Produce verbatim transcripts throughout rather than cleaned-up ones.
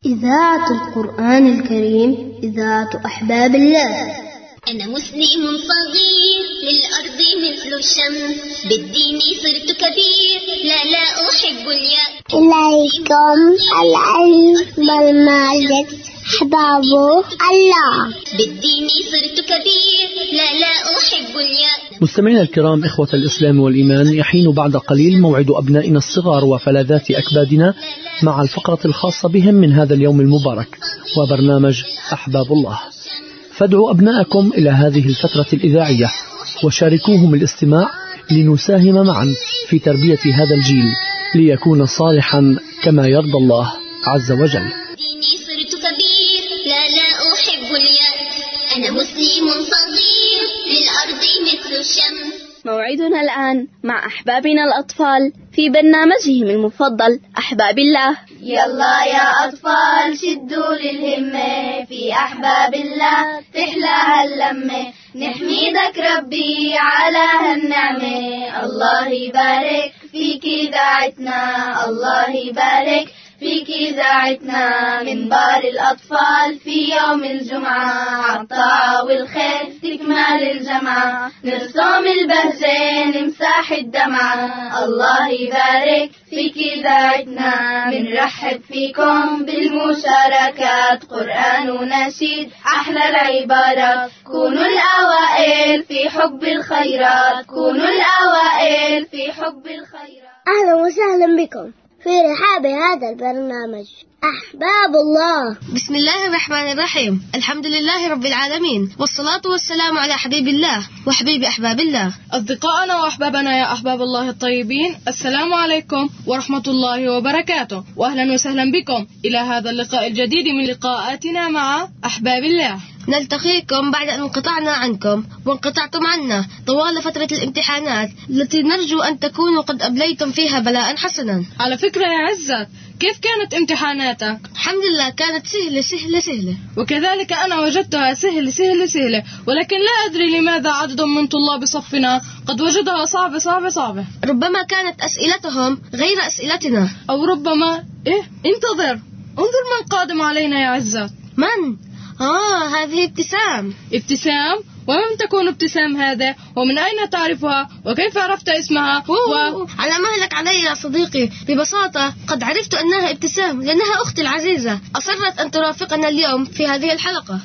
إذاعة القرآن الكريم، إذاعة أحباب الله. أنا مسلم صغير للأرض مثل الشمس، بالدين صرت كبير، لا لا أحب اليأس. إليكم العلم والمعرفة أحباب الله، بالدين صرت كبير، لا لا أحب اليأس. مستمعينا الكرام، إخوة الإسلام والإيمان، يحين بعد قليل موعد أبنائنا الصغار وفلذات أكبادنا مع الفقرة الخاصة بهم من هذا اليوم المبارك وبرنامج أحباب الله. فادعوا أبناءكم إلى هذه الفترة الإذاعية وشاركوهم الاستماع لنساهم معا في تربية هذا الجيل ليكون صالحا كما يرضى الله عز وجل. ديني صرت كبير، لا لا أحب اليأس. أنا مسلم صغير للأرض مثل الشمس. موعدنا الآن مع أحبابنا الأطفال في برنامجهم المفضل أحباب الله. يلا يا أطفال شدوا للهمة، في أحباب الله تحلى هاللمة، نحمدك ربي على هالنعمة. الله يبارك فيك إذاعتنا، الله يبارك فيك إذاعتنا، منبر الأطفال في يوم الجمعة، عالطاعة والخير تكمل الجمعة، نرسم البهجة نمسح الدمعة. الله يبارك فيك إذاعتنا، منرحب فيكم بالمشاركات، قرآن ونشيد أحلى العبارات، كونوا الأوائل في حب الخيرات، كونوا الأوائل في حب الخيرات. أهلا وسهلا بكم في رحاب هذا البرنامج أحباب الله. بسم الله الرحمن الرحيم، الحمد لله رب العالمين، والصلاة والسلام على حبيب الله وحبيب أحباب الله. أصدقائنا وأحبابنا يا أحباب الله الطيبين، السلام عليكم ورحمة الله وبركاته، وأهلا وسهلا بكم إلى هذا اللقاء الجديد من لقاءاتنا مع أحباب الله. نلتقيكم بعد أن انقطعنا عنكم وانقطعتم عنا طوال فترة الامتحانات التي نرجو أن تكونوا قد أبليتم فيها بلاء حسنا. على فكرة يا عزت، كيف كانت امتحاناتك؟ الحمد لله كانت سهلة سهلة سهلة. وكذلك أنا وجدتها سهلة سهلة سهلة، ولكن لا أدري لماذا عدد من طلاب صفنا قد وجدها صعبة صعبة صعبة. ربما كانت أسئلتهم غير أسئلتنا، أو ربما إيه انتظر، انظر من قادم علينا يا عزت. من؟ آه هذه ابتسام. ابتسام؟ ومن تكون ابتسام هذا؟ ومن أين تعرفها؟ وكيف عرفت اسمها؟ و... على مهلك علي يا صديقي، ببساطة قد عرفت أنها ابتسام لأنها أختي العزيزة، أصرت أن ترافقنا اليوم في هذه الحلقة.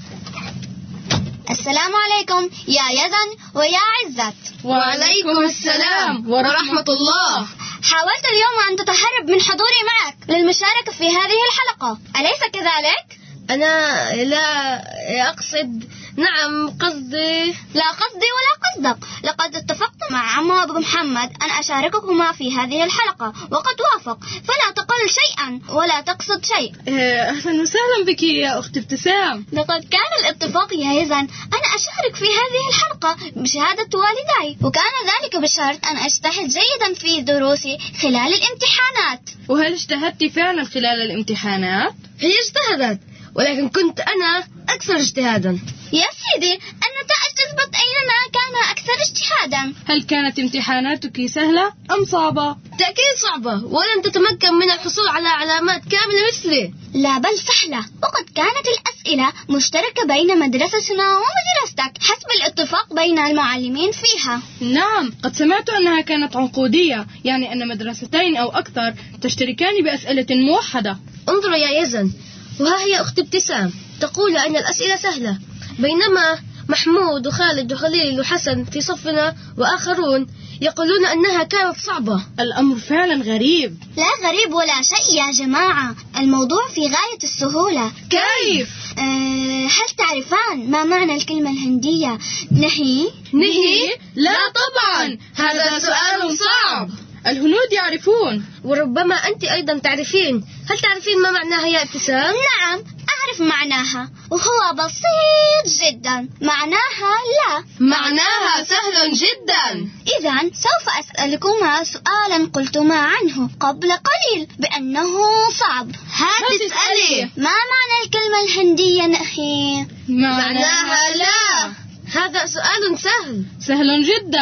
السلام عليكم يا يزن ويا عزت. وعليكم السلام ورحمة الله. حاولت اليوم أن تتهرب من حضوري معك للمشاركة في هذه الحلقة، أليس كذلك؟ أنا لا أقصد. نعم قصدي. لا قصدي ولا قصدك، لقد اتفقت مع عمو أبو محمد أن أشارككما في هذه الحلقة وقد وافق، فلا تقل شيئا ولا تقصد شيء. أهلا وسهلا بك يا أخت ابتسام. لقد كان الاتفاق يا يزن أن أشارك في هذه الحلقة بشهادة والدي، وكان ذلك بشرط أن أجتهد جيدا في دروسي خلال الامتحانات. وهل اجتهدت فعلا خلال الامتحانات؟ هي اجتهدت، ولكن كنت أنا أكثر اجتهادا. يا سيدي النتائج تثبت أينما كان أكثر اجتهادا. هل كانت امتحاناتك سهلة أم صعبة؟ تأكيد صعبة، ولم تتمكن من الحصول على علامات كاملة مثلي. لا بل سهلة، وقد كانت الأسئلة مشتركة بين مدرستنا ومدرستك حسب الاتفاق بين المعلمين فيها. نعم، قد سمعت أنها كانت عنقودية، يعني أن مدرستين أو أكثر تشتركان بأسئلة موحدة. انظروا يا يزن، وها هي أخت ابتسام تقول أن الأسئلة سهلة، بينما محمود وخالد وخليل وحسن في صفنا وآخرون يقولون أنها كانت صعبة. الأمر فعلا غريب. لا غريب ولا شيء يا جماعة، الموضوع في غاية السهولة. كيف؟ أه هل تعرفان ما معنى الكلمة الهندية نهي؟ نهي؟ لا طبعا، هذا سؤال صعب. الهنود يعرفون، وربما أنت أيضا تعرفين. هل تعرفين ما معناها يا ابتسام؟ نعم أعرف معناها، وهو بسيط جدا. معناها لا. معناها سهل جدا. إذن سوف أسألكما سؤالا قلتما عنه قبل قليل بأنه صعب. هات اسألي. ما معنى الكلمة الهندية نهي؟ معناها لا. هذا سؤال سهل. سهل جدا.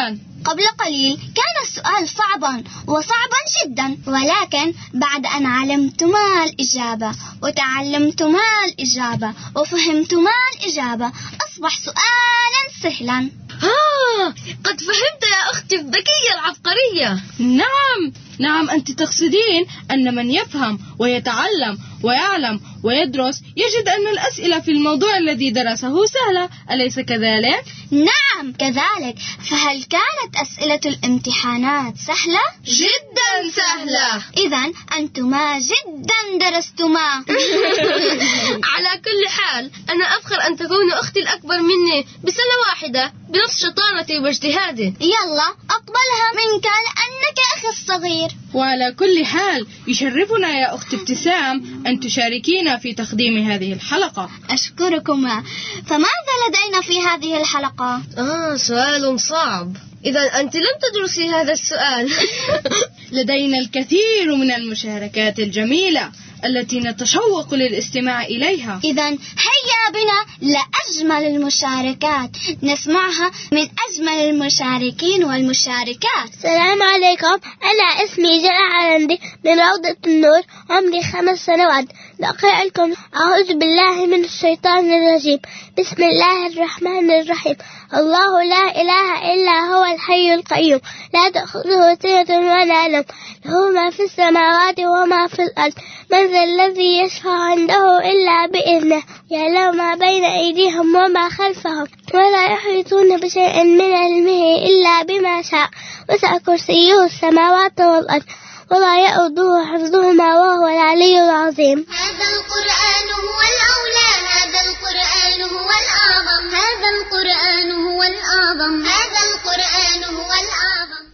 قبل قليل كان السؤال صعبا وصعبا جدا، ولكن بعد أن علمت ما الإجابة وتعلمت ما الإجابة وفهمت ما الإجابة أصبح سؤالا سهلا. ها، قد فهمت يا أختي الذكية العبقرية. نعم نعم، أنت تقصدين أن من يفهم ويتعلم ويعلم ويدرس يجد أن الأسئلة في الموضوع الذي درسه سهلة، أليس كذلك؟ نعم كذلك. فهل كانت أسئلة الامتحانات سهلة؟ جدا سهلة. إذن أنتما جدا درستما. على كل حال أنا أفخر أن تكون أختي الأكبر مني بسنة واحدة بنفس شطارتي واجتهادي. يلا أقبلها منك لأنك أخي الصغير. وعلى كل حال يشرفنا يا أخت ابتسام أن تشاركينا في تقديم هذه الحلقة. أشكركما. فماذا لدينا في هذه الحلقة؟ آه سؤال صعب. إذا أنت لم تدرسي هذا السؤال. لدينا الكثير من المشاركات الجميلة التي نتشوق للاستماع إليها. إذن هيا بنا لأجمل المشاركات نسمعها من أجمل المشاركين والمشاركات. السلام عليكم، أنا اسمي جلال علندي من روضة النور، عمري خمس سنوات. أقرأ لكم أعوذ بالله من الشيطان الرجيم، بسم الله الرحمن الرحيم. الله لا إله إلا هو الحي القيوم، لا تأخذه سنة ولا نوم، له ما في السماوات وما في الأرض، من ذا الذي يشفع عنده إلا بإذنه، يعلم ما بين أيديهم وما خلفهم، ولا يحيطون بشيء من علمه إلا بما شاء، وسع كرسيه السماوات والأرض ولا يؤوده حفظهما وهو العلي العظيم. هذا القرآن هو الأولى، هذا القرآن هو الأعظم، هذا القرآن هو الأعظم، هذا القرآن هو الأعظم.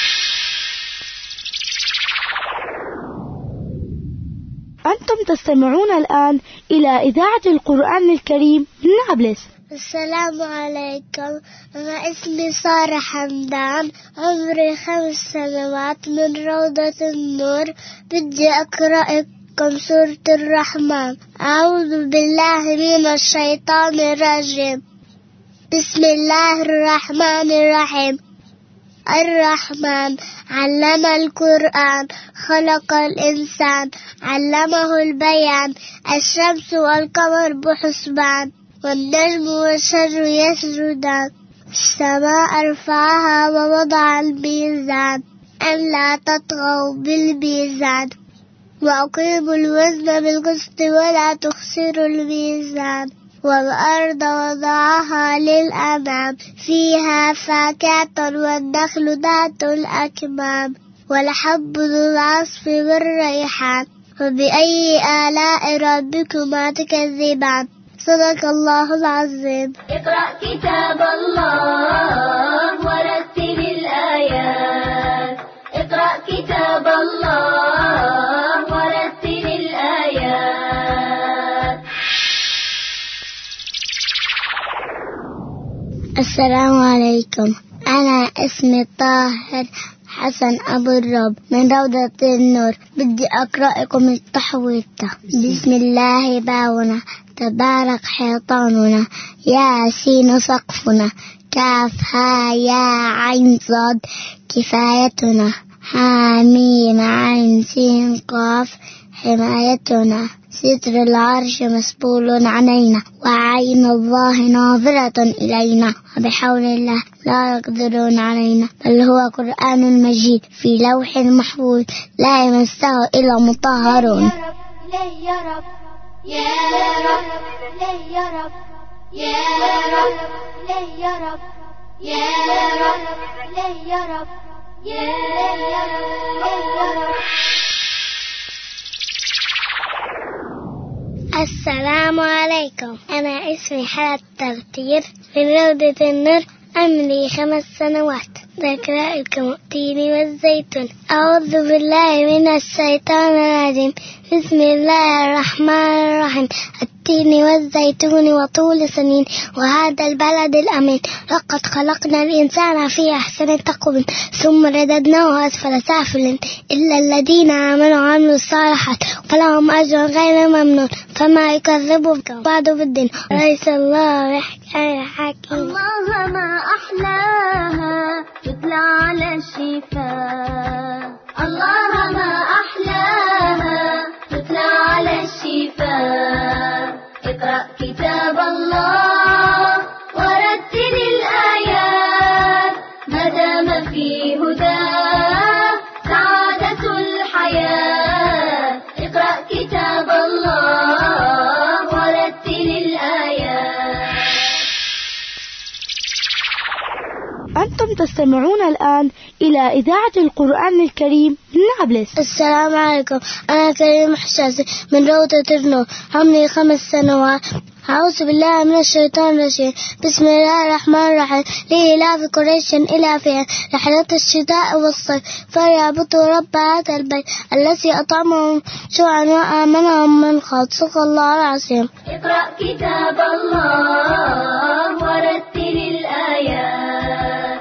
أنتم تستمعون الآن إلى إذاعة القرآن الكريم من نابلس. السلام عليكم، أنا اسمي سارة حمدان، عمري خمس سنوات، من روضة النور. بدي أقرأ لكم سورة الرحمن. أعوذ بالله من الشيطان الرجيم، بسم الله الرحمن الرحيم. الرحمن علم القرآن، خلق الإنسان، علمه البيان. الشمس والقمر بحسبان، والنجم والشجر يسجدان. السماء رفعها ووضع الميزان، ألا تطغوا بالميزان، وأقيموا الوزن بالقسط ولا تخسروا الميزان. والأرض وضعها للأنعام، فيها فاكهة والنخل ذات الأكمام، والحب ذو العصف والريحان. وبأي آلاء ربكما تكذبان؟ صدق الله العظيم. اقرأ كتاب الله ورتل الآيات، اقرأ كتاب الله ورتل الآيات. السلام عليكم، أنا اسمي طاهر حسن أبو الرب من روضة النور. بدي أقرأ لكم التحويطة. بسم الله باونا، تبارك حيطاننا، ياسين سقفنا، كاف ها يا عين صاد كفايتنا، حاميم عين سين قاف حمايتنا. ستر العرش مسبول علينا، وعين الله ناظرة إلينا، وبحول الله لا يقدرون علينا، بل هو قرآن مجيد في لوح محفوظ لا يمسه إلا مطهرون. يا رب يا رب يا رب يا رب يا رب يا رب يا رب يا رب. السلام عليكم، أنا اسمي حلا تغتير من روضة النور، عمري خمس سنوات. بقرأ لكم التين والزيتون. أعوذ بالله من الشيطان الرجيم، بسم الله الرحمن الرحيم. والتين والزيتون وطول سنين وهذا البلد الأمين لقد خلقنا الإنسان في أحسن تقويم ثم رددناه أسفل سافل إلا الذين آمنوا وعملوا الصالحات فلهم أجر غير ممنون فما يكذبك بعد بالدين ليس الله يحكي حكيم. الله ما أحلاها تتلى على الشفاه، الله ما أحلاها تتلى على الشفاه. اقرأ كتاب الله ورتل الآيات ما دام في هداه سعادة الحياة. اقرأ كتاب الله ورتل الآيات. أنتم تستمعون الآن إلى إذاعة القرآن الكريم من نابلس. السلام عليكم، أنا كريم حساسي من روضة النور، عمري خمس سنوات. أعوذ بالله من الشيطان الرجيم. بسم الله الرحمن الرحيم. لإلاف قريش إلافهم رحلة الشتاء والصيف فليعبدوا رب هذا البيت الذي أطعمهم جوعا وآمنهم من خوف. صدق الله العظيم. اقرأ كتاب الله ورتل الآيات.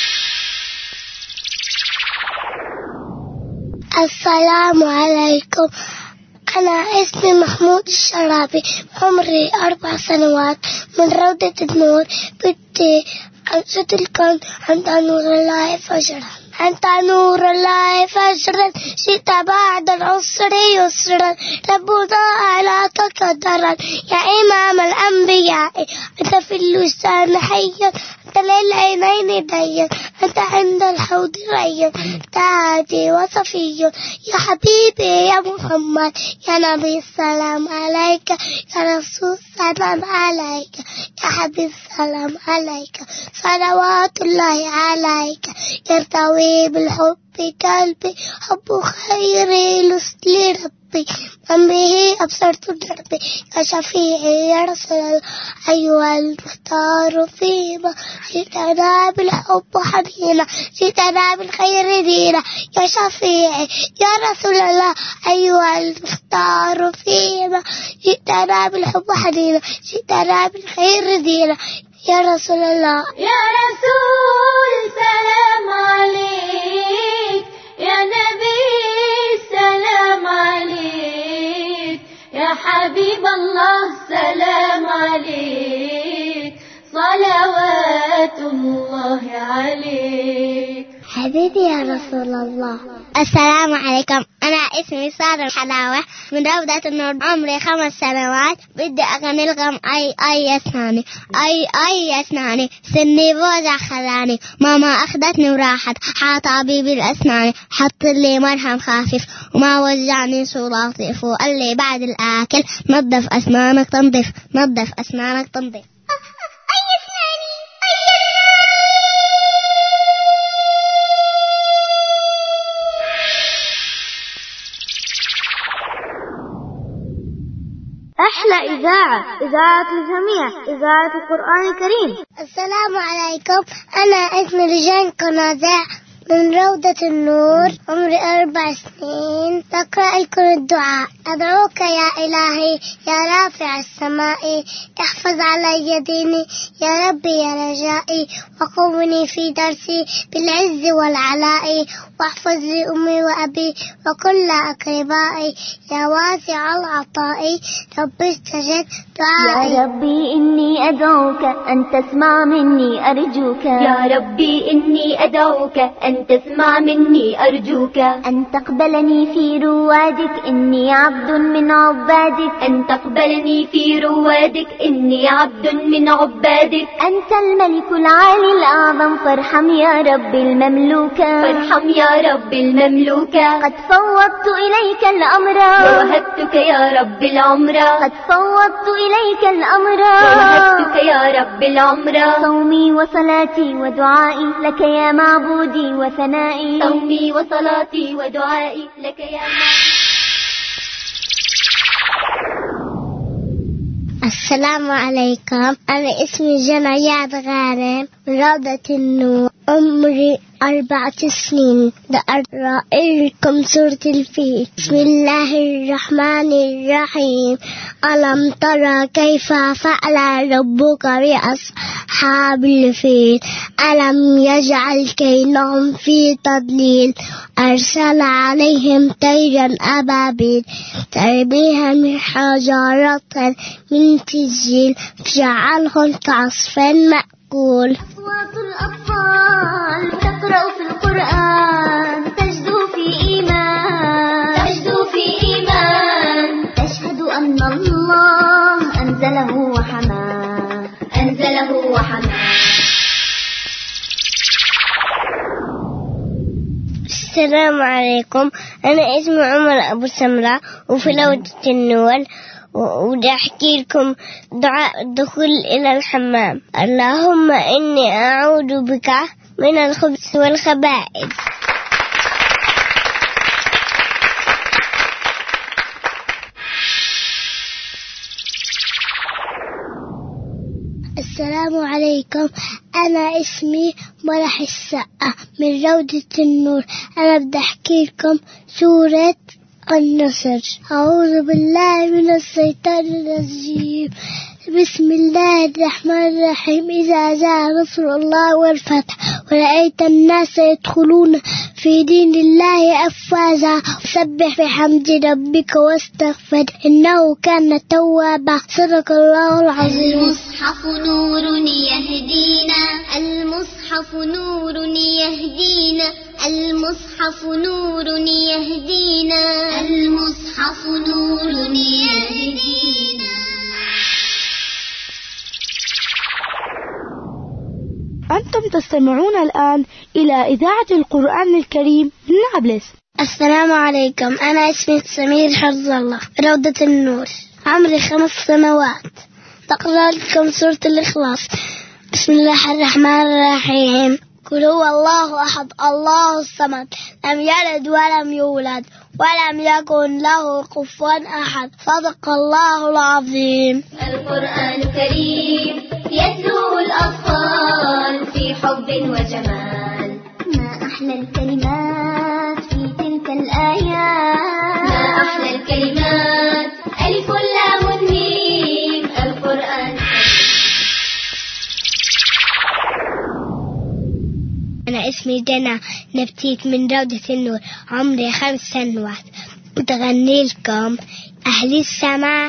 السلام عليكم، أنا اسمي محمود الشرابي، عمري أربع سنوات، من روضة النور. بدي أنشد لكم عند نور الله فجرا، أنت نور الله فجرا، جئت بعد العسر يسرا، ربنا أعلاك قدرا، يا إمام الأنبياء، أنت في اللسان حيا، أنت للعينين ديا، أنت عند الحوض ريا، أنت هادي وصفي، يا حبيبي يا محمد، يا نبي السلام عليك، يا رسول السلام عليك، يا حبيب السلام عليك، صلوات الله عليك. يرتوي بالحب قلبي، حب خير لربي، من به أبصرت دربي، يا شفيعي يا رسول الله، أيها المختار فيما جئتنا بالحب حنينا، جئتنا بالخير دينا، يا شفيعي يا رسول الله، أيها المختار فيما جئتنا بالحب حنينا، جئتنا بالخير دينا، يا رسول الله. يا رسول سلام عليك، يا نبي سلام عليك، يا حبيب الله سلام عليك، صلوات الله عليك. حبيبي يا رسول الله. السلام عليكم، أنا اسمي سارة الحلاوة من روضة النور، عمري خمس سنوات. بدي أغني لكم أي أي يسناني، أي أي يسناني، سني بوجع خلاني، ماما أخذتني وراحت حاطة طبيبي الأسناني، حط لي مرهم خفيف وما وجعني شو لطيف، وقال لي بعد الأكل نظف أسنانك تنظف، نظف أسنانك تنظف. أحلى إذاعة، إذاعة الجميع، إذاعة القرآن الكريم. السلام عليكم، أنا اسمي رجان قنازع من روضة النور، عمري أربع سنين. تقرأ لكم الدعاء. أدعوك يا إلهي يا رافع السماء، احفظ علي ديني يا ربي يا رجائي، وقومني في درسي بالعز والعلاء، واحفظ لي أمي وأبي وكل أقربائي، يا واسع العطاء ربي استجب دعائي. يا ربي إني أدعوك أن تسمع مني أرجوك، يا ربي إني أدعوك أن تسمع مني أرجوك، أن تقبلني في روادك إني عبد من عبادك، أن تقبلني في روادك إني عبد من عبادك، أنت الملك العالي الأعظم فارحم يا رب المملوكة، فارحم يا رب المملوكة، قد فوضت إليك الأمر ووهبتك يا رب العمر، قد فوضت إليك الأمر ووهبتك يا رب العمر، صومي وصلاتي ودعائي لك يا معبودي وثنائي، صومي وصلاتي ودعائي لك يا معبودي. السلام عليكم، أنا اسمي جنى غانم من روضة النور، عمري أربعة سنين. أقرأ لكم سورة الفيل. بسم الله الرحمن الرحيم. ألم ترى كيف فعل ربك بأصحاب الفيل؟ ألم يجعل كيدهم في تضليل؟ أرسل عليهم طيرا أبابيل ترميهم بحجارة من سجيل فجعلهم كعصف مأكول. أصوات الأطفال تقرأ في القرآن تجدو في إيمان تجدو في إيمان تشهد أن الله أنزله وحماه أنزله وحماه. السلام عليكم. أنا اسمي عمر أبو سمرة وفي روضة النور، وبدي أحكي لكم دعاء الدخول إلى الحمام. اللهم إني أعوذ بك من الخبث والخبائث. السلام عليكم. أنا اسمي مرح السقة من روضة النور. أنا بدي أحكي لكم سورة النصر. أعوذ بالله من الشيطان الرجيم. بسم الله الرحمن الرحيم. إذا جاء نصر الله والفتح ورأيت الناس يدخلون في دين الله أفواجا فسبح بحمد ربك واستغفر إنه كان توابا. صدق الله العظيم. المصحف نور يهدينا المصحف نور يهدينا المصحف نور يهدينا المصحف نور يهدينا. أنتم تستمعون الآن إلى إذاعة القرآن الكريم من نابلس. السلام عليكم. أنا اسمي سمير حفظ الله روضة النور. عمري خمس سنوات. تقرأ لكم سورة الإخلاص. بسم الله الرحمن الرحيم. قل هو الله أحد الله الصمد لم يلد ولم يولد ولم يكن له كفوا أحد. صدق الله العظيم. القرآن الكريم يتلوه الأطفال في حب وجمال. ما أحلى الكلمات في تلك الآيات ما أحلى الكلمات ألف لام ميم. القرآن أنا اسمي جنى نبتيت من روضة النور. عمري خمس سنوات. بتغني لكم أهل السماء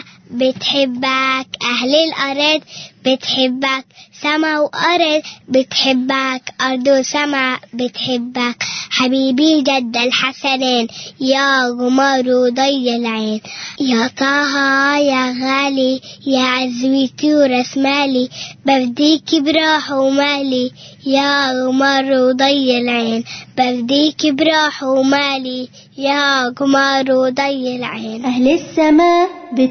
بتحبك أهل الأرض بتحبك سما وأرض بتحبك أرض وسما بتحبك حبيبي جد الحسنين يا غمار ضي العين يا طه يا غالي يا عزوتي ورسمالي بفديك براح ومالي يا غمار ضي العين بفديك براح ومالي يا غمار ضي العين. أهل السماء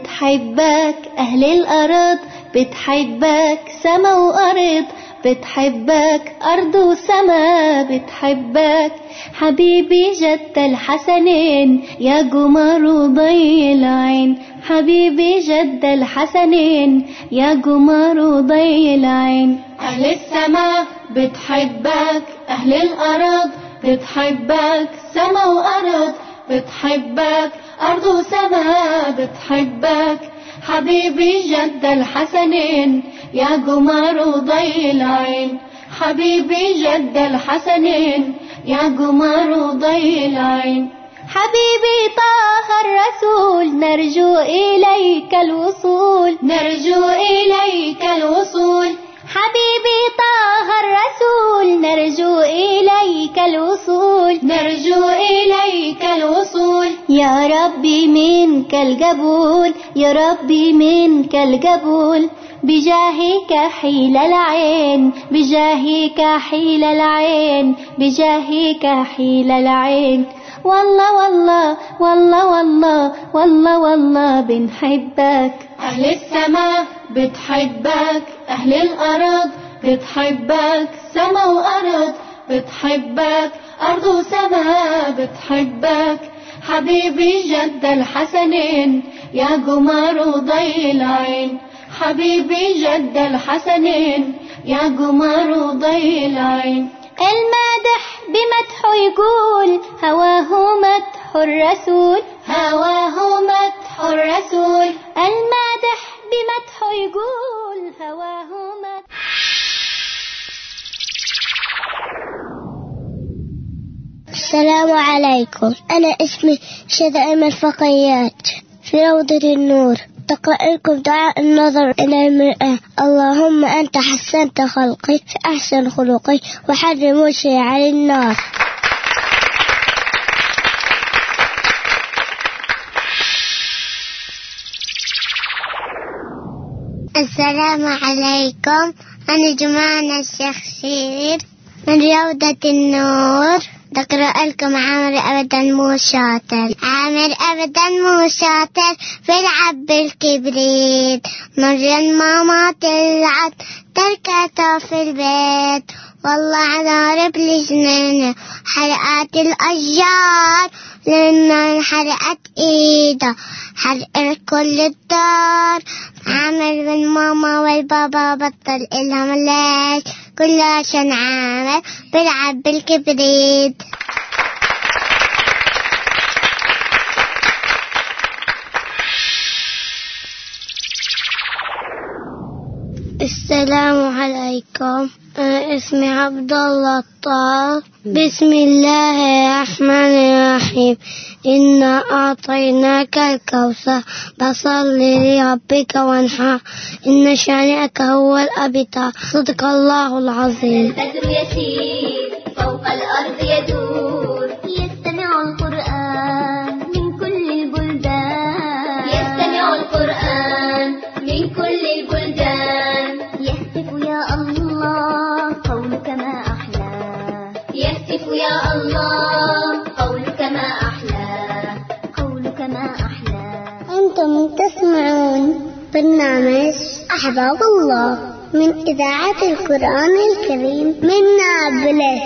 بتحبك أهل الأرض بتحبك سما وأرض بتحبك أرض وسما بتحبك حبيبي جد الحسنين يا قمر ضي العين حبيبي جد الحسنين يا قمر ضي العين. أهل السماء بتحبك أهل الأرض بتحبك سما وأرض بتحبك أرض وسما بتحبك حبيبي جد الحسنين يا قمر ضي العين حبيبي جد الحسنين يا قمر ضي العين. حبيبي طه الرسول نرجو إليك الوصول نرجو إليك الوصول حبيبي طه الرسول نرجو إليك الوصول نرجو إليك الوصول. يا ربي منك القبول يا ربي منك القبول بجاهك حيل العين بجاهك حيل العين بجاهك حيل العين. والله والله والله والله والله والله بنحبك. أهل السماء بتحبك أهل الأرض بتحبك سما وأرض بتحبك أرض وسما بتحبك حبيبي جد الحسنين يا قمر ضي العين حبيبي جد الحسنين يا قمر ضي العين. المادح بمدحه يقول هواه مدح الرسول، هواه مدح الرسول. المادح بمدحه يقول هواه مدح. السلام عليكم، أنا اسمي شذائم الفقيات في روضة النور. تقرأ لكم دعاء النظر إلى المرآة. اللهم أنت حسنت خلقي في أحسن خلقي وحرم وجهي على النار. السلام عليكم، أنا جمانة الشيخ شير من روضة النور. تقرأ لكم عامر أبدا مو شاطر. عامر أبدا مو شاطر بيلعب بالكبريت، مرة الماما تلعب تركته في البيت. والله ضارب لي جنينه حرقات الأشجار لأنه انحرقت إيده، حرق كل الدار. عامر بالماما والبابا بطل إلهم ليش؟ كله عشان عامر بيلعب بالكبريت. السلام عليكم، أنا اسمي عبد الله الطاهر. بسم الله الرحمن الرحيم. إنا أعطيناك الكوثر فصل لربك وانحر إن شانئك هو الأبتر. صدق الله العظيم. البدر يسير فوق الأرض يدور، يستمع القرآن من كل البلدان، يستمع القرآن من كل البلدان. يهتف يا الله قولك ما أحلى، يهتف يا الله قولك ما أحلى، قولك ما أحلى. أنتم تسمعون برنامج أحباب الله من إذاعة القرآن الكريم من نابلس.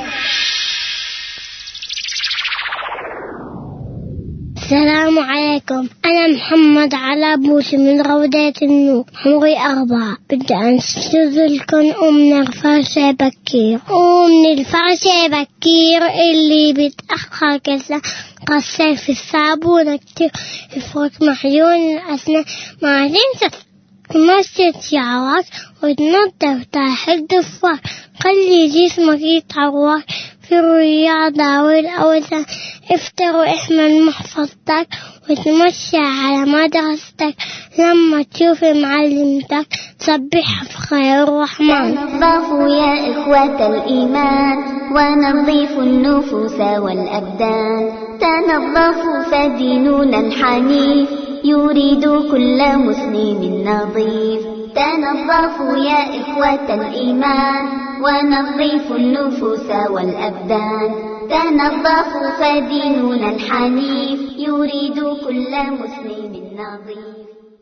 السلام عليكم، أنا محمد على بوسي من روضة النور، عمري أربعة. بدي أنشدلكم أمنا الفرشة بكير. أمني الفرشة بكير اللي بتأخر كسا قصر في الصابون كتير يفرك محيون الأسنان. ما تنسى تمشي شعرك وتنظف تحت الضفاف. خلي جسمك يتحرك في الرياضة والأوزان. افتر واحمل محفظتك وتمشي على مدرستك. لما تشوف معلمتك سبحها في خير الرحمن. تنظفوا يا إخوة الإيمان ونظيفوا النفوس والأبدان. تنظفوا فديننا الحنيف يريد كل مسلم نظيف. تنظفوا يا إخوة الإيمان ونظيفوا النفوس والأبدان. تنظفوا فديننا الحنيف يريد كل مسلم نظيف.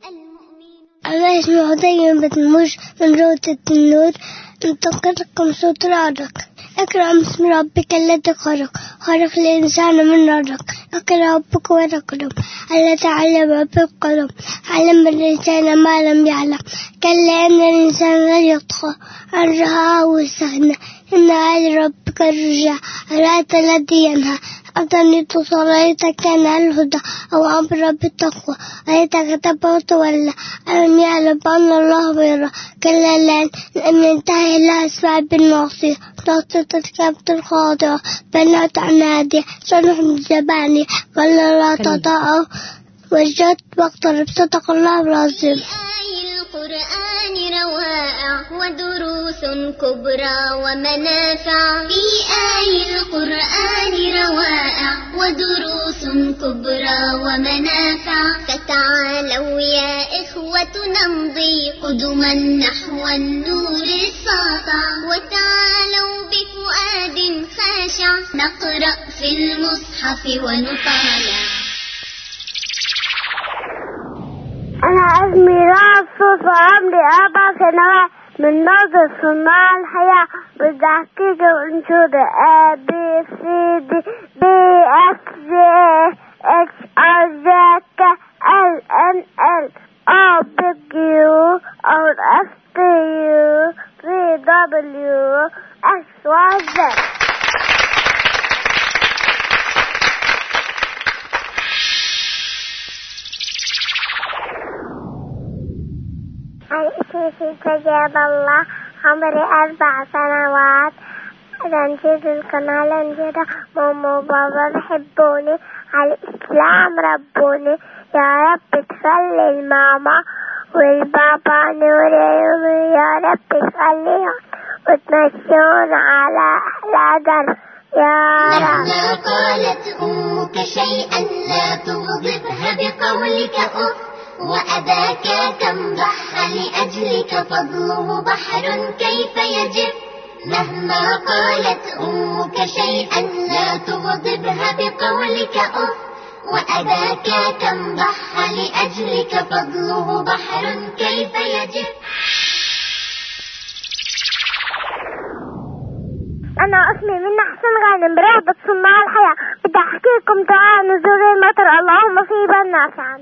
أنا اسمي عطية بتموش من روضة النور. انتقلكم صوت رادك. اقرأ باسم ربك الذي خلق، خلق الإنسان من رادك. اقرأ ربك ورقم الذي علم بالقلم، علم الإنسان ما لم يعلم. كلا إن الإنسان لا يطغى أن رآه استغنى إن على ربك الرجع. أرأيت الذي ينهى أظنيت صليتك كان الهدى أو أمر بالتقوى. أيتك تبوت ولا ألم يعلم أن الله يرى. كلا لأن لم ينتهي إلا أسمع بالناصية ناصية الكبت الخاضعة بنات عنادية سنحن جباني ولا لا تطاع وجدت واقترب. صدق الله العظيم. القرآن روائع ودروس كبرى ومنافع. في آي القرآن روائع ودروس كبرى ومنافع. فتعالوا يا إخوة نمضي قدما نحو النور الساطع. وتعالوا بفؤاد خاشع نقرأ في المصحف ونطالع. أنا اسمي راسوس وعمري أربع سنوات من ناظر صناع الحياة. بدي أحكيك وأنشود A B C D B F G H I J K L N L O P Q R S T U V W X Y Z. هل استجاب الله. عمري أربع سنوات. رنجد القناة لنجدة. ماما وبابا بحبوني. على الإسلام ربوني. يا رب تخلي الماما والبابا نوريهم. يا رب تخليهم وتمشون على أحلى درب. يا رب. مهما قالت أمك شيئا لا تغضبها بقولك أف. وأباك كم ضحى لأجلك فضله بحر كيف يجف. مهما قالت أمك شيئا لا تغضبها بقولك أف. وأباك كم ضحى لأجلك فضله بحر كيف يجف. أنا اسمي منى حسن غانم برغبة صناع الحياة. بدي أحكي لكم دعاء نزول المطر. اللهم صيبا نافعا.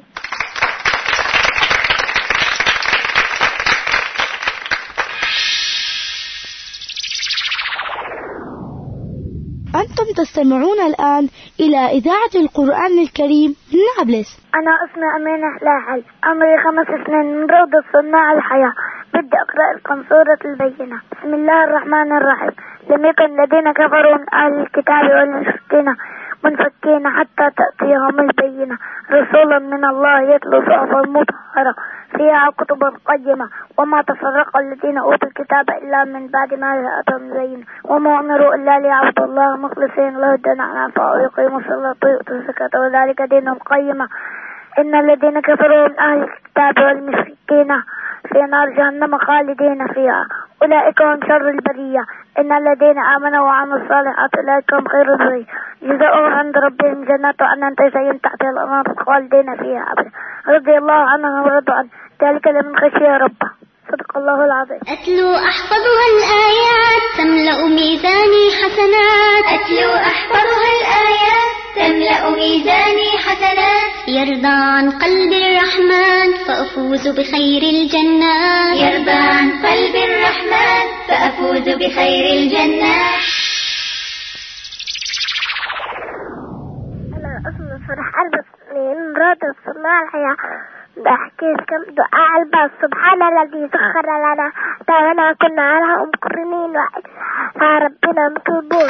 أنتم تستمعون الآن إلى إذاعة القرآن الكريم من نابلس. أنا اسمي أمينة لاحل. عمري خمس سنين من روضة صناع الحياة. بدي أقرأ لكم سورة البينة. بسم الله الرحمن الرحيم. لم يكن الذين كفروا من أهل الكتاب والمشركين منفكين حتى تأتيهم البينة. رسولا من الله يتلو صحفا مطهرة فيها كتب قيمة. وما تفرق الذين أوتوا الكتاب إلا من بعد ما جاءتهم البينة. وما أمروا إلا ليعبدوا الله مخلصين له الدين حنفاء ويقيموا الصلاة ويؤتوا الزكاة وذلك دينهم قيمة. إن الذين كفروا من أهل الكتاب والمشركين في نار جهنم خالدين فيها. أولئك هم شر البرية. إن الذين آمنوا وعملوا الصالحات أولئك هم خير البرية. جزاؤهم عند ربهم جنات عدن تجري تحتها الأنهار خالدين فيها أبدا. رضي الله عنهم ورضوا عنه ذلك لمن خشي ربه. صدق الله العظيم. أتلو أحفظها الآيات تملأ ميزاني حسنات. أتلو أحفظها الآيات تملأ ميزاني حسنات. يرضى عن قلب الرحمن فأفوز بخير الجنات. يرضى عن قلب الرحمن فأفوز بخير الجنات. أنا اسمي فرح ألبس من روضة صناع الحياة. بحكي لكم دعاء الباس. سبحان الذي سخر لنا دعونا كنا عنها مقرنين وإلى ربنا متوبون.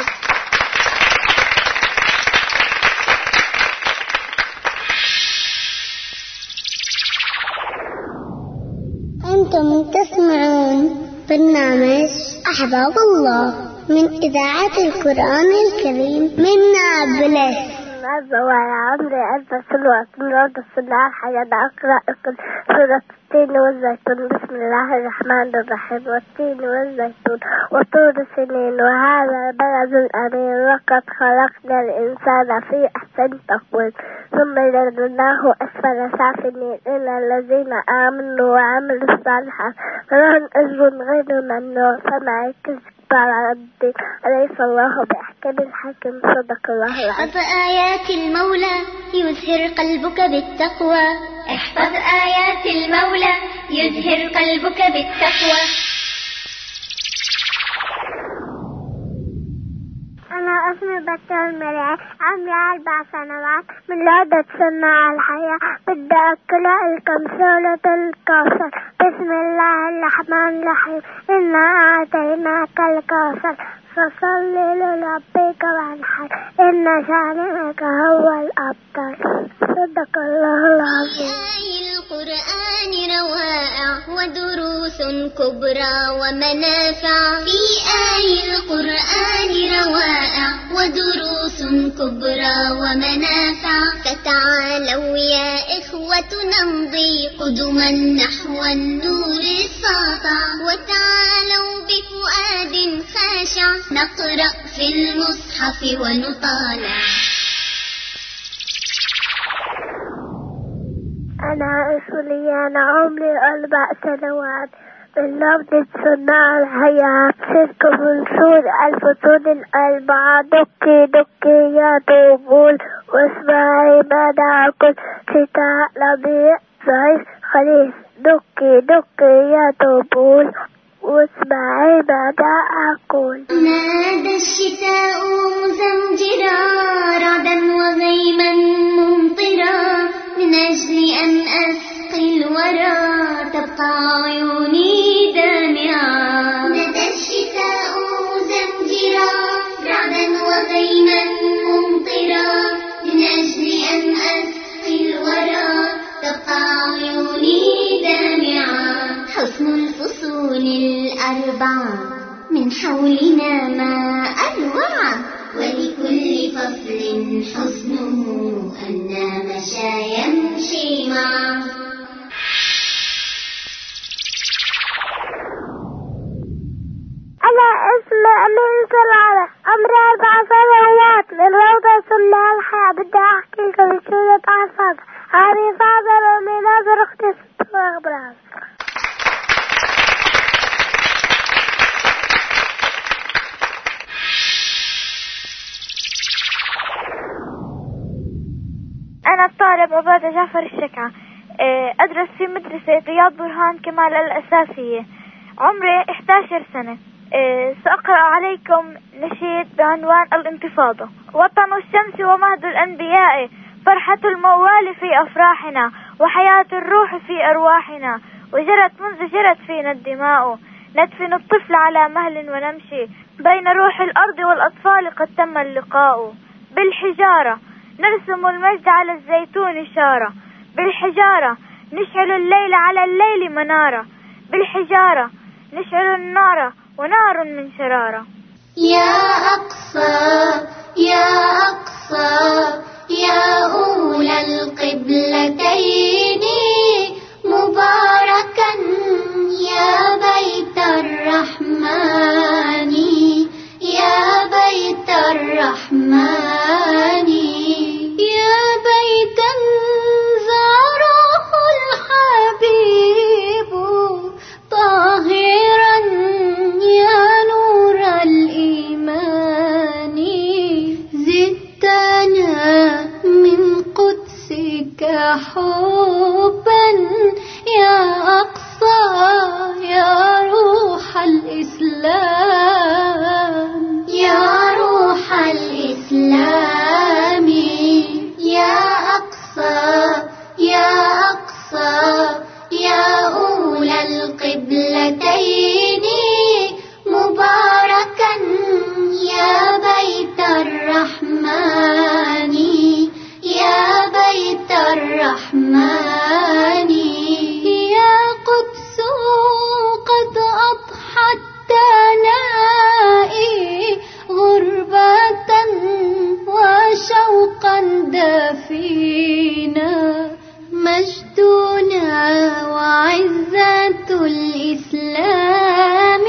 أنتم تسمعون برنامج أحباب الله من إذاعة القرآن الكريم من نابلس. وأنا عمري ألف سنوات من روضة صناع الحياة. أقرأ لكم سورة التين والزيتون. بسم الله الرحمن الرحيم. والتين والزيتون وطور سنين وهذا بلد الأمين. لقد خلقنا الإنسان في أحسن تقويم ثم رددناه أسفل سافلين إلا الذين آمنوا وعملوا الصالحات فلهم أجر غير ممنون. فما يكذب على ربي أليس الله بأحكم الحاكم. صدق الله العظيم. احفظ آيات المولى يزهر قلبك بالتقوى. احفظ آيات المولى يزهر قلبك بالتقوى. أنا اسمي بتول مرعي. عمري أربع سنوات من لعبة صناع الحياة. بدي أقرأ لكم سورة الكوثر. بسم الله الرحمن الرحيم. إنا أعطيناك الكوثر فصل لربك وانحر إن شانئك هو الأبتر. صدق الله العظيم. القرآن روائع ودروس كبرى ومنافع. في آي القرآن روائع ودروس كبرى ومنافع. فتعالوا يا إخوة نمضي قدما نحو النور الساطع. وتعالوا بفؤاد خاشع نقرأ في المصحف ونطالع. أنا اسمي أنا عمري أربع سنوات من لعبة صناع الحياة. سيركم من سور الفصول الأربعة. دكي دكي يا طبول واسمعي ماذا أقول. شتاء ربيع صيف خريف. دكي دكي يا طبول واسمعي ماذا أقول. نادى الشتاء مزمجرا رعدا وغيما ممطرا من أجل أن أسقي الورى تبقى عيوني دامعة. ندى الشتاء زمجرا رعدا وغيما ممطرا من أجل أن أسقي الورى تبقى عيوني دامعة. حسن الفصول الأربعة من حولنا ما أروع ولكل فصل حسنه أن مشى يمشي معه. أنا اسمي أمين سلالة عمري أربع سنوات من روضة سمها الحياة. بدي أحكي لكم سورة عصاد. هذه فاضل ومن نظر أختي ست أخبار. أنا الطالب عبادة جعفر الشكعة، أدرس في مدرسة رياض برهان كمال الأساسية. عمري إحدى عشرة سنة. سأقرأ عليكم نشيد بعنوان الانتفاضة. وطن الشمس ومهد الأنبياء، فرحة الموال في أفراحنا وحياة الروح في أرواحنا. وجرت منذ جرت فينا الدماء، ندفن الطفل على مهل ونمشي بين روح الأرض والأطفال قد تم اللقاء. بالحجارة نرسم المجد على الزيتون إشارة، بالحجارة نشعل الليل على الليل منارة، بالحجارة نشعل النار ونار من شرارة. يا أقصى يا أقصى يا أولى القبلتين مباركا يا بيت الرحمن، يا بيت الرحمن، يا بيتا زاره الحبيب طاهرا يا نور الإيمان. زدتنا من قدسك حبا يا أقصى يا روح الإسلام، يا روح الإسلام. يا أقصى يا أقصى يا أولى القبلتين مباركا يا بيت الرحمن، يا بيت الرحمن. يا قدس قد أضحت تنائي غربة وشوقا دفينا، مجدنا وعزة الإسلام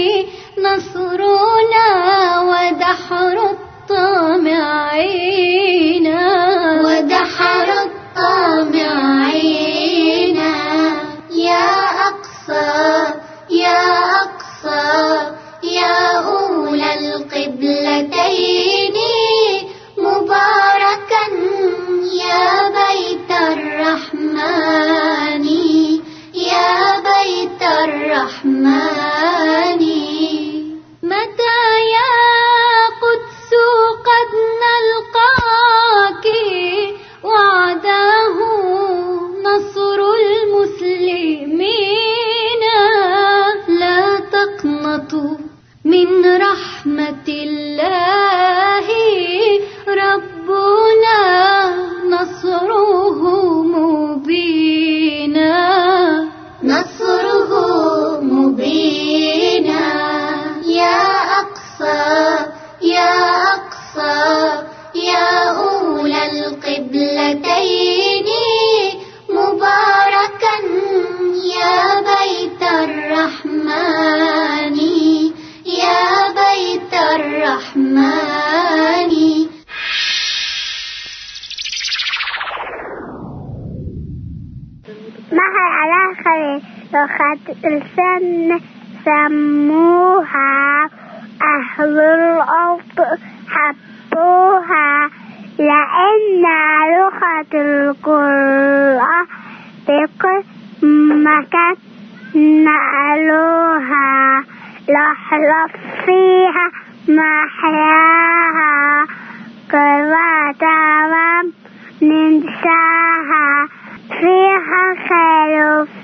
نصرنا ودحر الطامعين، ودحر الطامعين. يا أقصى يا أقصى يا أولى القبلتين مباركا يا بيت الرحمن، يا بيت الرحمن. متى يا قدس قد نلقاك وعده نصر المسلمين. لا تقنطوا من رحمة الله ربنا نصره مبينا، نصره مبينا. يا أقصى يا أقصى يا أولى القبلتين مباركا يا بيت الرحمن، يا بيت الرحمن. معها على خير لغة لسان سموها أهل الأرض حبوها، لأن لغة القرآن بكل مكان نقلوها، لحظة فيها محياها قرة تمام ننساها، فيها خير وفيها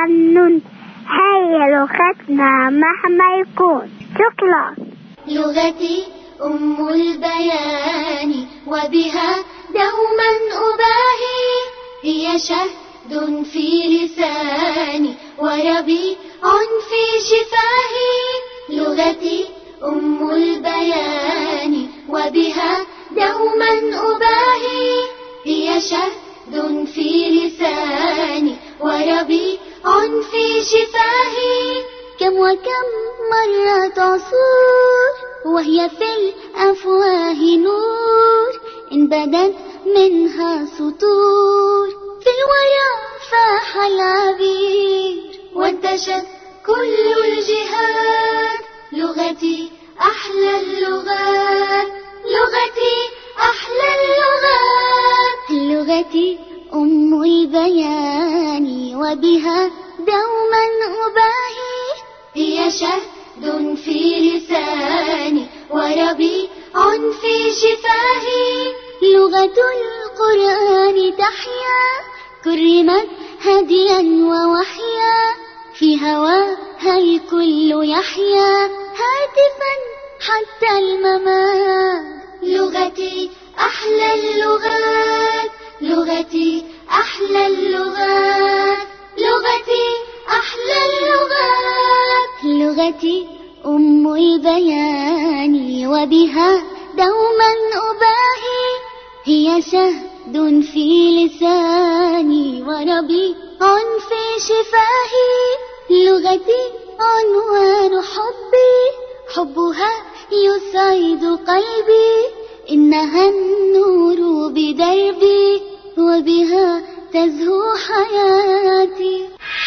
والنون هي لغتنا مهما يكون. شكرا. لغتي أم البيان وبها دوما أباهي، هي شهد في لساني وربيع في شفاهي. لغتي أم البيان وبها دوما أباهي، هي شهد في لساني وربيع في شفاهي. كم وكم مرة عصور وهي في الأفواه نور، إن بدت منها سطور في الورى فاح العبير وانتشت كل الجهات. لغتي أحلى اللغات، لغتي أحلى اللغات. لغتي أم البيان وبها دوما أباهي، هي شهد في لساني وربيع في شفاهي. لغة القرآن تحيا كرمت هديا ووحيا، في هواها الكل يحيا هاتفا حتى الممات. لغتي أحلى اللغات، لغتي أحلى اللغات. لغتي أحلى اللغات. لغتي أم البيان وبها دوما أباهي، هي شهد في لساني وربيع في شفاهي. لغتي عنوان حبي، حبها يسعد قلبي، إنها النور بدربي وبها تزهو حياتي.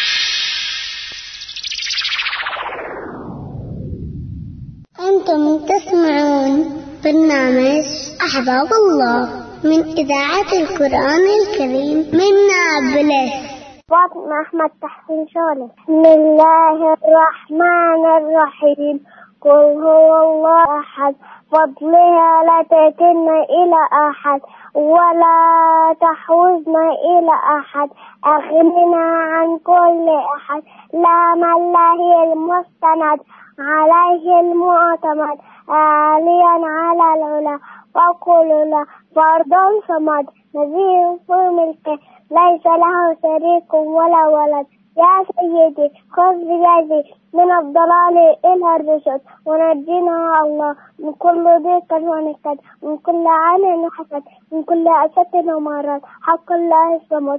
أنتم تسمعون برنامج أحباب الله من إذاعة القرآن الكريم من نابلس. فاطمة أحمد تحسين شغلة. بسم الله الرحمن الرحيم. قل هو الله أحد، فضلها لا تأتين إلى أحد ولا تحوزنا إلى أحد، أغننا عن كل أحد، لا من له المستند عليه المعتمد، عاليا على العلا وقل لا فرد صمد، نذير في ملكه ليس له شريك ولا ولد. يا سيدي خذ بيدي من الضلال إلى الرشد، ونجينا الله من كل ضيق ونكد، من كل عين وحسد، من كل أسد ومرض، حق الله الصمد.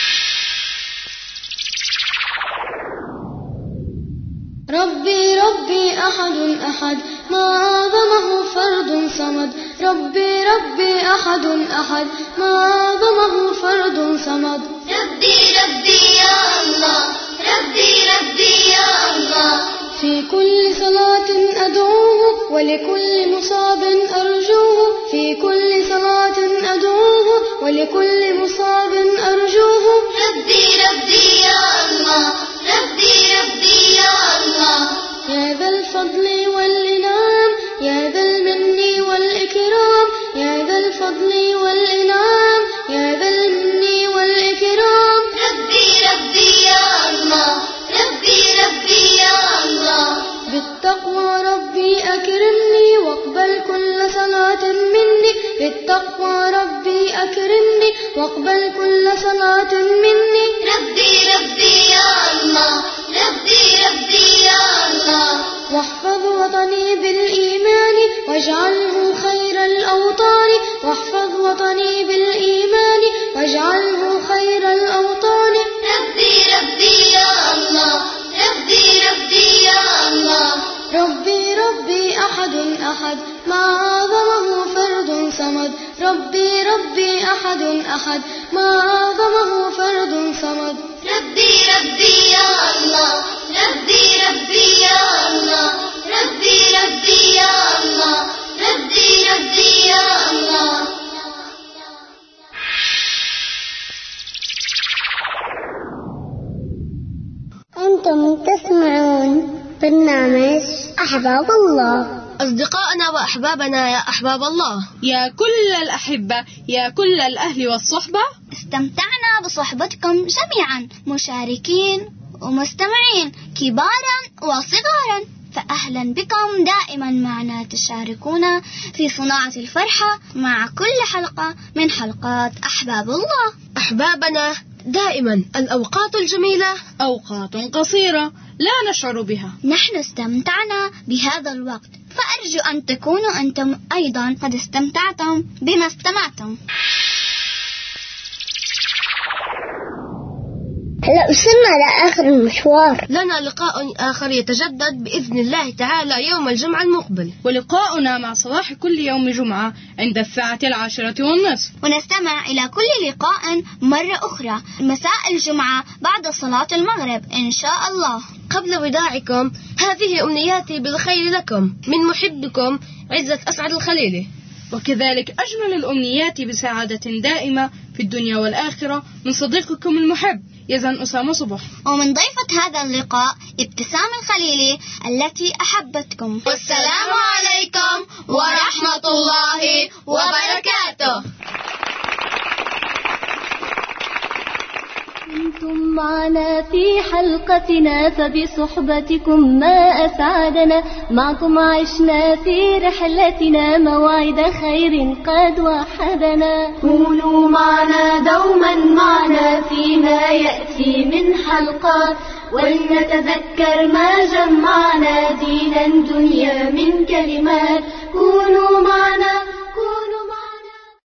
ربي ربي أحد أحد ما أعظمه فرد صمد، ربي ربي أحد أحد ما أعظمه فرد صمد. ربي ربي يا الله، ربي ربي يا الله، في كل صلاة أدعوه ولكل مصاب أرجوه، في كل صلاة أدعوه ولكل مصاب أرجوه. ربي ربي يا الله، ربي ربي يا الله، يا ذا الفضل والإنعام، يا ذا المن والإكرام، يا ذا الفضل والإنعام، يا ذا المن والإكرام. ربي ربي يا الله، ربي ربي يا الله، بالتقوى ربي أكرمني واقبل كل صلاة مني، بالتقوى ربي أكرمني واقبل كل صلاة مني. ربي ربي يا الله، ربي ربي يا الله، واحفظ وطني بالإيمان واجعله خير الأوطان، واحفظ وطني بالإيمان واجعله خير الأوطان. ربي ربي يا الله، ربي ربي يا الله، ربي ربي أحد أحد ما أعظمه فرد صمد، ربي ربي أحد أحد ما أعظمه فرد صمد. ربي ربي يا الله، ربي ربي يا الله، ربي ربي يا الله، ربي ربي يا الله. أنتم تسمعون برنامج أحباب الله. أصدقائنا وأحبابنا يا أحباب الله، يا كل الأحبة، يا كل الأهل والصحبة، استمتعنا بصحبتكم جميعا، مشاركين ومستمعين كبارا وصغارا، فأهلا بكم دائما معنا تشاركونا في صناعة الفرحة مع كل حلقة من حلقات أحباب الله. أحبابنا، دائما الأوقات الجميلة أوقات قصيرة لا نشعر بها. نحن استمتعنا بهذا الوقت، فأرجو أن تكونوا أنتم أيضا قد استمتعتم بما استمعتم. هلا وصلنا لآخر المشوار. لنا لقاء آخر يتجدد بإذن الله تعالى يوم الجمعة المقبل، ولقاؤنا مع صباح كل يوم جمعة عند الساعة العاشرة والنصف، ونستمع إلى كل لقاء مرة أخرى مساء الجمعة بعد صلاة المغرب إن شاء الله. قبل وداعكم هذه أمنياتي بالخير لكم من محبكم عزة أسعد الخليلي، وكذلك أجمل الأمنيات بسعادة دائمة في الدنيا والآخرة من صديقكم المحب يزن أسامة صبح، ومن ضيفة هذا اللقاء ابتسام الخليلي التي أحبتكم. والسلام عليكم ورحمة الله وبركاته. كنتم معنا في حلقتنا فبصحبتكم ما أسعدنا، معكم عشنا في رحلتنا موعد خير قد وحدنا. كونوا معنا دوما معنا فيما يأتي من حلقات، ولنتذكر ما جمعنا دينا دنيا من كلمات. كونوا